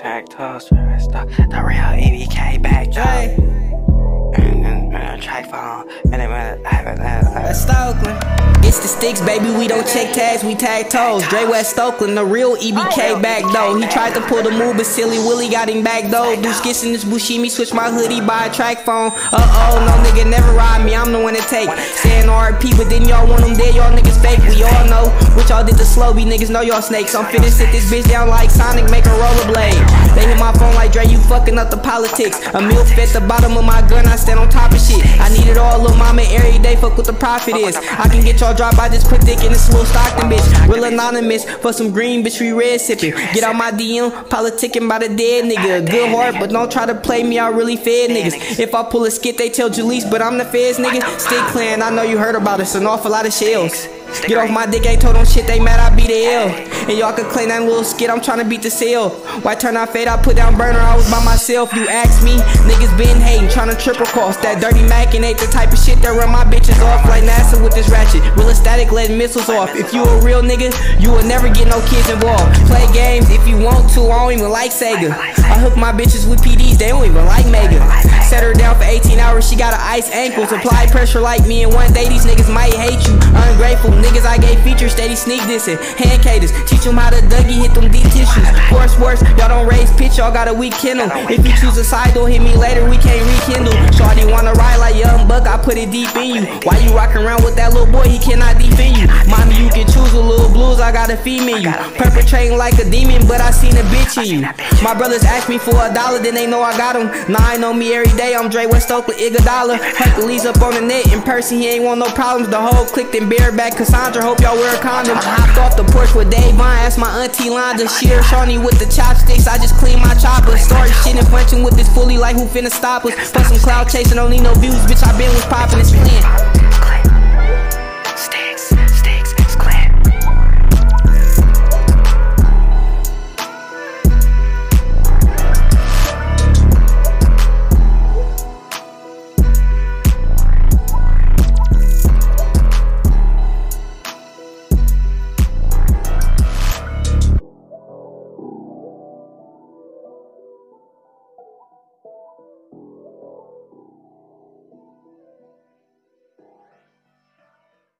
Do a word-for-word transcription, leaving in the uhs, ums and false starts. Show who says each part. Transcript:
Speaker 1: Track toast, the real E B K back hey. And, and, and track phone, and then
Speaker 2: West Oakland. It's the sticks, baby. We don't check tags, we tag toes. Dre West Oakland, the real E B K back though. He tried to pull the move, but silly Willie got him back though. Do skits in this Bushimi, switch my hoodie, buy a track phone. Uh oh, no nigga never ride me, I'm the one to take. Saying R P, but then y'all want them dead, y'all niggas fake. We all know what y'all did to Slowby, niggas know y'all snakes. I'm finna sit this bitch down like Sonic, make a rollerblade. They hit my phone like Dre, you fucking up the politics. A milk at the bottom of my gun, I stand on top of shit. I need it all, little mama, every day, fuck what the profit is. I can get y'all dropped, I just put dick in this little Stockton bitch. Real anonymous, for some green bitch, we red sipping. Get out my D M, politicking by the dead nigga. Good heart, but don't try to play me, I really fed niggas. If I pull a skit, they tell Jalise, but I'm the feds nigga. Stick Clan, I know you heard about us, an awful lot of shells. Get off my dick, ain't told on shit, they mad I beat the L. And y'all can claim that little skit, I'm tryna beat the sale. Why turn out fade, I put down burner, I was by myself. You ask me, niggas been hating, tryna triple cost. That dirty Mac and ain't the type of shit that run my bitches off like NASA with this ratchet. Real static, letting missiles off. If you a real nigga, you will never get no kids involved. Play games if you want to, I don't even like Sega. I hook my bitches with P Ds, they don't even like Mega. Set her down for eighteen hours, she got an ice ankles. Apply pressure like me, and one day these niggas might hate you. Ungrateful niggas, I gave features, steady sneak dissing. Hand caters, teach them how to Dougie, hit them deep tissues. Worse, worse, y'all don't raise pitch, y'all got a weak kennel. If you choose a side, don't hit me later, we can't rekindle. Shawty wanna ride like Young Buck, I put it deep in you. Why you rockin' around with that little boy, he cannot defend you. Mommy, you can choose a little blues, I got a female you. Perpetrating like a demon, but I seen a bitch in you. My brothers ask me for a dollar, then they know I got them. Now I know me every day, I'm Dre West Oakland, Iguodala. Hercules up on the net, in person he ain't want no problems. The whole clique then bareback Cassandra, hope y'all wear a condom. I hopped off the porch with Dave Vine, asked my auntie Londa. She heard Shawnee with the chopsticks, I just clean my chopper. Started shitting, flinching with this fully like who finna stop us. For some cloud chasing, don't need no views, bitch I been was popping this plan.